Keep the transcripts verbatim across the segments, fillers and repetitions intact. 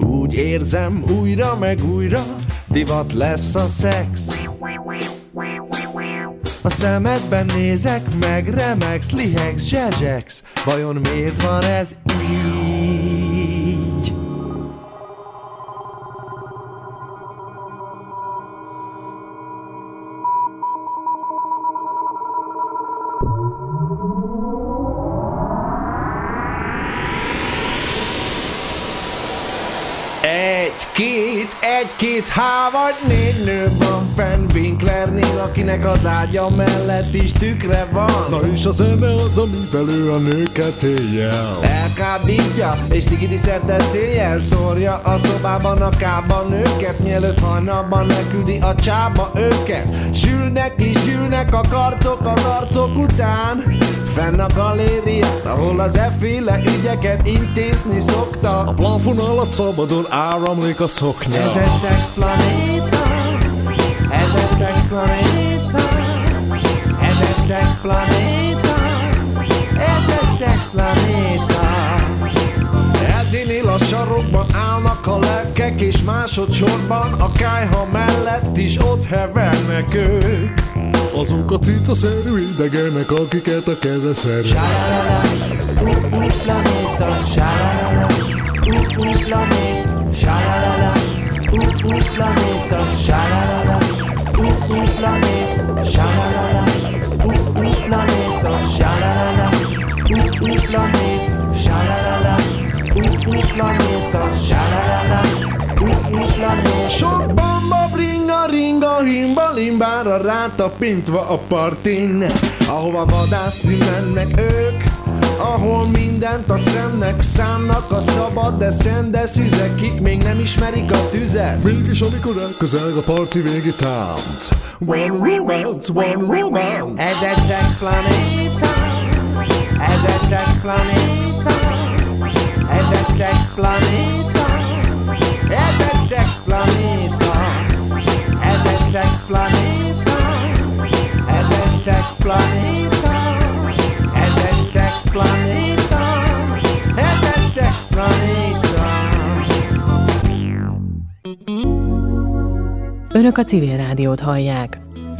Úgy érzem, újra meg újra divat lesz a szex. A szemedben nézek, meg remegsz, lihegsz, zsezsegsz. Vajon miért van ez így? Egy-két, egy-két, há vagy négy nő van fenn Winklernél, akinek az ágya mellett is tükre van. Na és a zene az, amivel ő a nőket éjjel elkábítja, és szigidi szerte széjjel szórja a szobában a kába nőket, mielőtt hajnalban leküldi a csába őket. Sülnek és gyűlnek a karcok az arcok után, fenn a galéria, ahol az efféle ügyeket intézni szokta. A plafon alatt szabadon áramlik a szoknya. Ez egy szexplanéta, ez egy szexplanéta, ez egy szexplanéta, ez egy szexplanéta. Eddinél a sarokban állnak a lelkek, és másodszorban a kályha mellett is ott hevernek ők. Azok a cicaszerű idegenek, akiket a keze szerű. Sá-la-la-la, uh-uh planéta, sá-la-la-la, uh-uh planéta, sá-la-la-la, uh-uh planéta, sá-la-la-la, uh-uh planéta, sá-la-la-la, uh-uh planéta, sá-la-la-la, uh-uh planéta, sá-la-la-la, uh-uh planéta, sá-la-la-la, uh-uh planéta. Sok bamba bringa ringa himba limbára rátapintva a partin, ahova vadászni mennek ők, ahol mindent a szemnek szánnak a szabad, de szende szüzekig még nem ismerik a tüzet. Mégis amikor elközel a parti végi tánc, one romance, one romance. Ez egy szexplanéta, ez egy szexplanéta, ez egy szexplanéta, ez egy szexplanéta, ez egy szexplanéta, ez egy szexplanéta, ez egy szexplanéta, ez egy szexplanéta. Önök a Civil Rádiót hallják.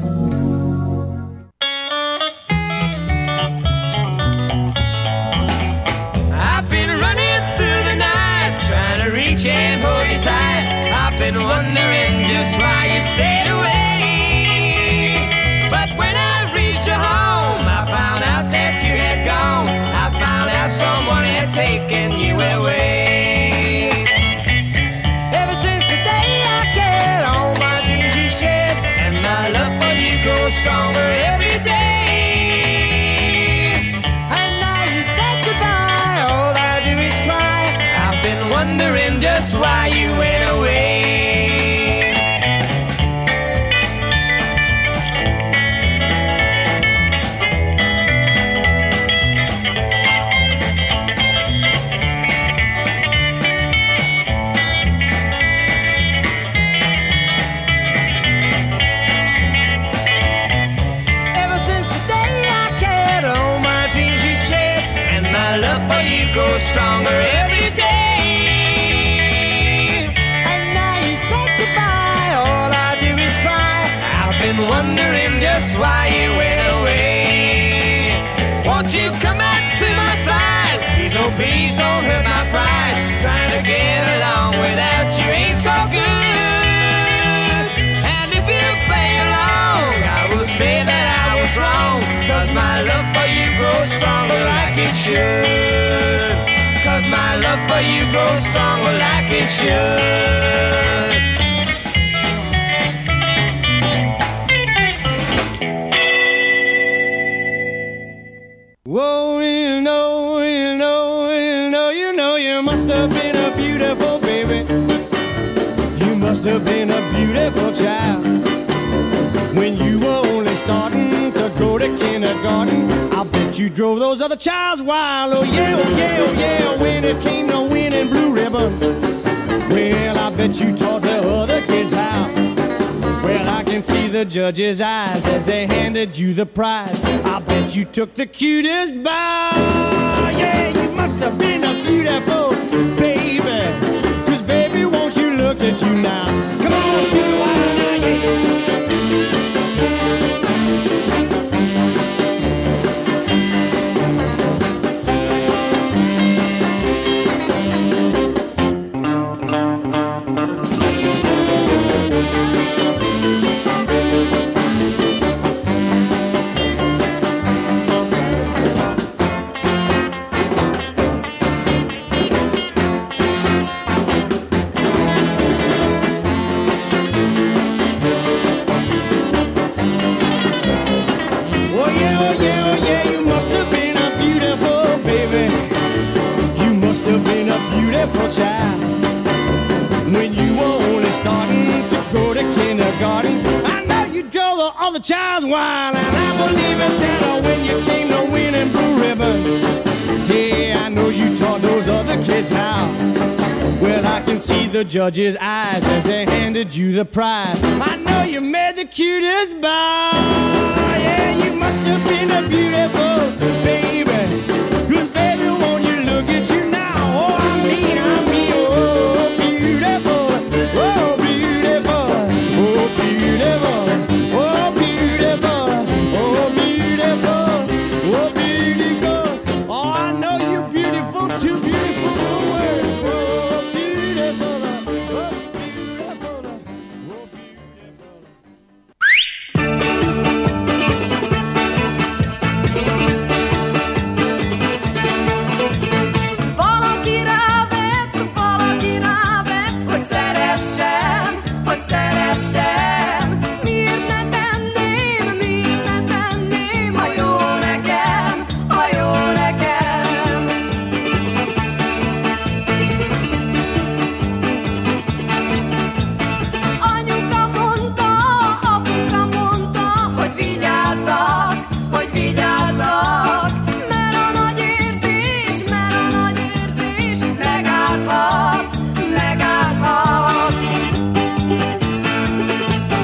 And hold you tight. I've been wondering just why you stayed away. But when I reached your home, I found out that you had gone. I found out someone had taken you away. Ever since the day I carried all my dreams you shed, and my love for you grows stronger every day. And now you said goodbye, all I do is cry. I've been wondering just why you went away. Ever since the day I carried all my dreams you shed, and my love for you grows stronger every day. Wondering just why you went away. Won't you come back to my side? Please, oh please don't hurt my pride. Trying to get along without you ain't so good. And if you play along, I will say that I was wrong, cause my love for you grows stronger like it should. Cause my love for you grows stronger like it should. Whoa, you know, you know, you know, you know, you must have been a beautiful baby. You must have been a beautiful child. When you were only starting to go to kindergarten, I bet you drove those other childs wild. Oh yeah, oh yeah, oh yeah, when it came to winning blue ribbon, well, I bet you taught the other kids how. Well, I can see the judge's eyes as they handed you the prize. I bet you took the cutest bow. Yeah, you must have been a beautiful baby. 'Cause baby, the child's wild, and I believe it that when you came to winning blue ribbons. Hey, I know you taught those other kids how. Well, I can see the judge's eyes as they handed you the prize. I know you made the cutest bow. Yeah, you must have been a beautiful baby. Cause baby, won't you look at you now? Oh, I mean, I mean, oh, beautiful. Oh, beautiful. Oh, beautiful. Oh, beautiful. Oh, beautiful. Oh, beautiful. Oh, I know you're beautiful, too beautiful for words. Oh, beautiful. Oh, beautiful. Oh, beautiful. Valaki rávett, valaki rávett, hogy szeressen, hogy szeressen. Miért ne tenném, miért ne tenném, ha jó nekem, ha jó nekem. Anyuka mondta, apuka mondta, hogy vigyázzak, hogy vigyázzak. Mert a nagy érzés, mert a nagy érzés megárthat, megárthat.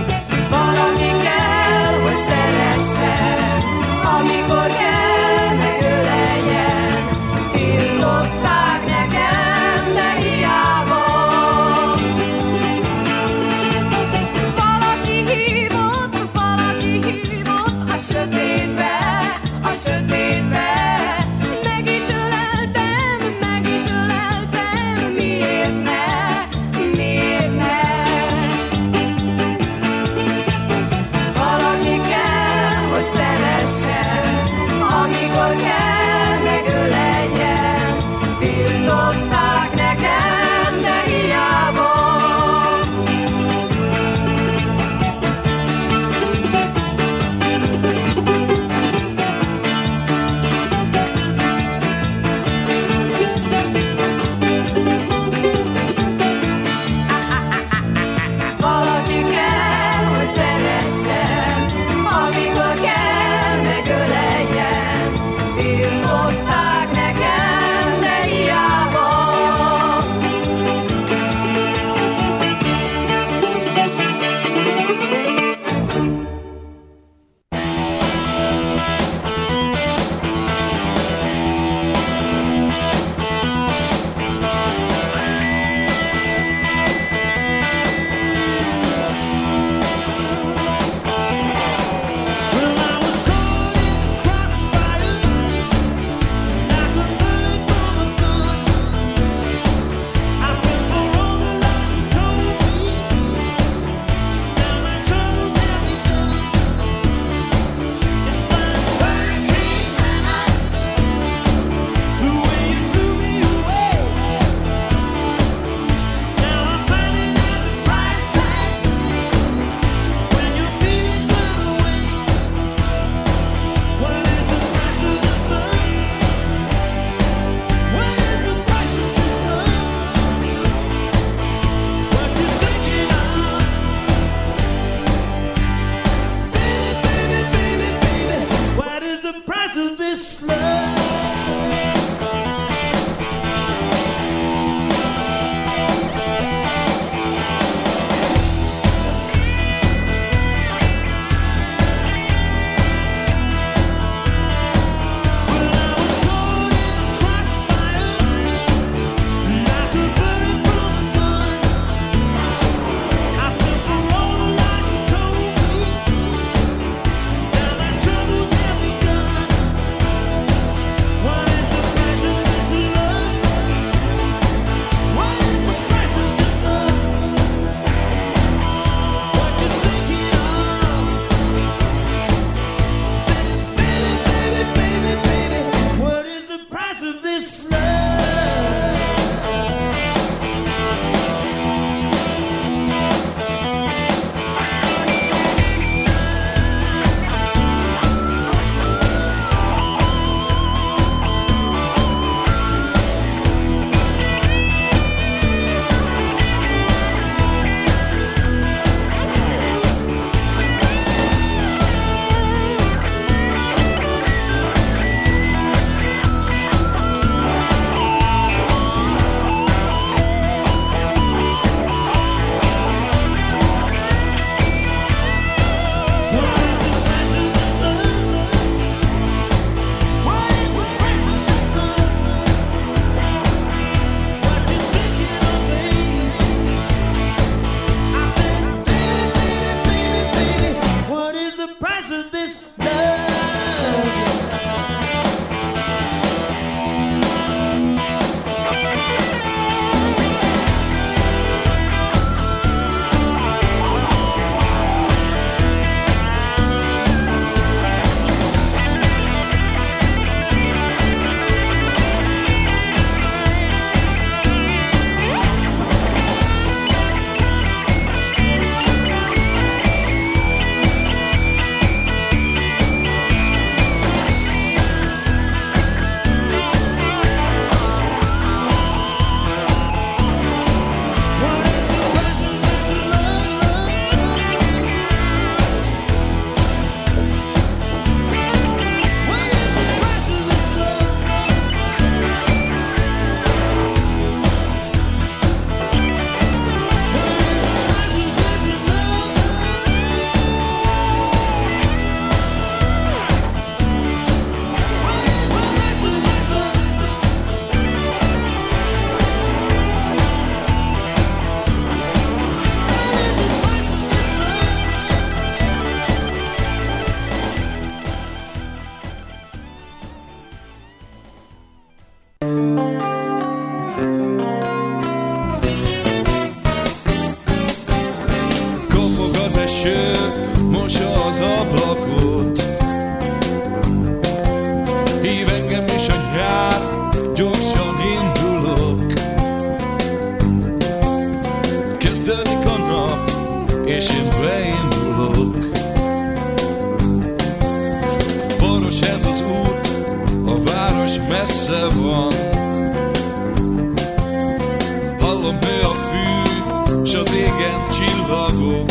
az égen csillagok.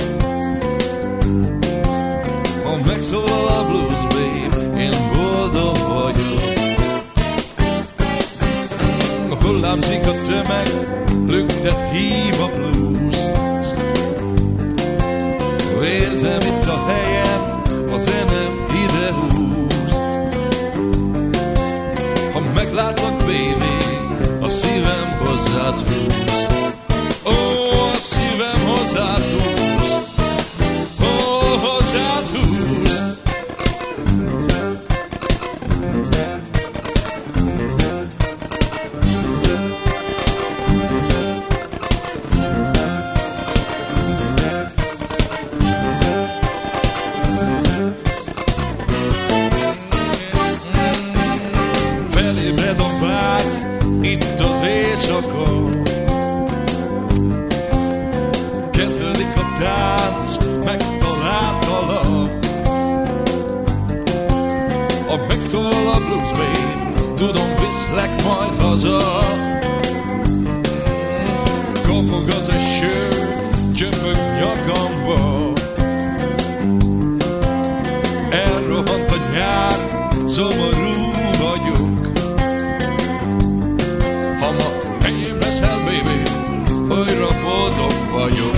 Ha megszólal a blues, babe, én boldog vagyok. A hullámzik a tömeg, lüktet hív a blues. Érzem itt a helyem, a zenem ide húz. Ha meglátlak, baby, a szívem hozzád húz. Ó, oh, a szívem hozzád húz. Ó, oh, hozzád húz. Felébred a vágy, itt az éjszaka. Kezdődik a tánc, megtaláltalak. Ha megszólal a blues, babe, tudom, viszlek majd haza. Kapog az eső, csöpög nyakamba. Elrohant a nyár, szomorú vagyok. Ha ma enyém leszel, baby, újra boldog vagyok.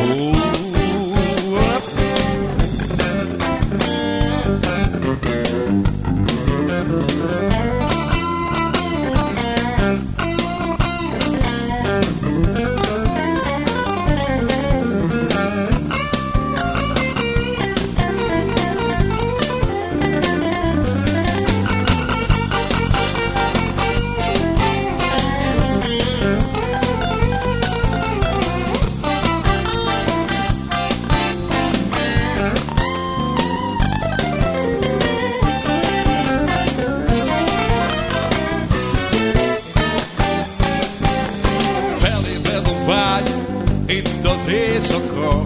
Felébred a vágy, itt az éjszaka.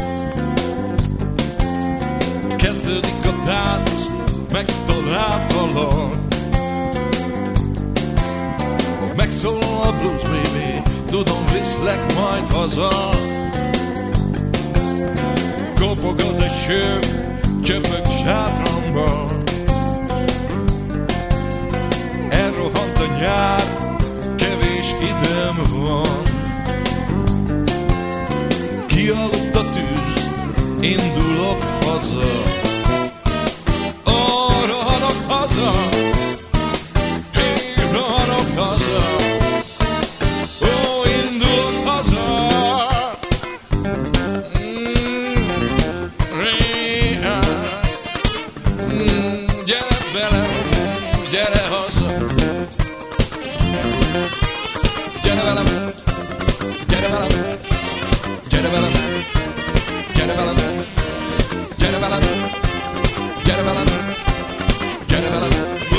Kezdődik a tánc, megtaláltalak. Ha megszólal a blues, baby, tudom, viszlek majd haza. Kopog az eső, csöpög sátramba. Elrohant a nyár, kevés időm van. Kialudt a tűz, indulok haza. Ó, rohanok haza, én rohanok haza. Ó, indulok haza. Mm, ré, mm, gyere velem, gyere haza. Gyere velem, gyere velem, gyere velem, gyere velem, gyere velem, gyere velem, gyere velem.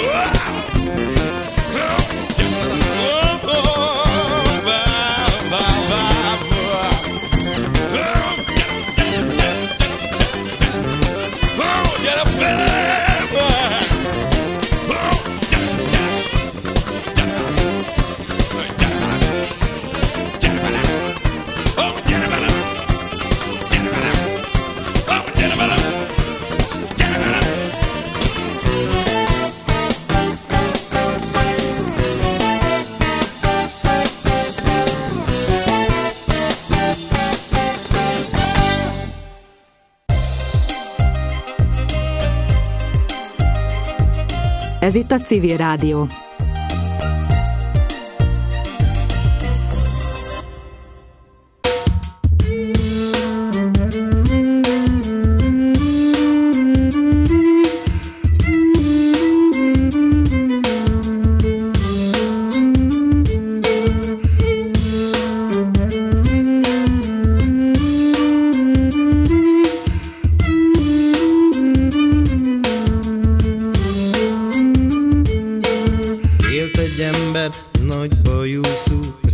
Ez itt a Civil Rádió. Nagy bajú szú,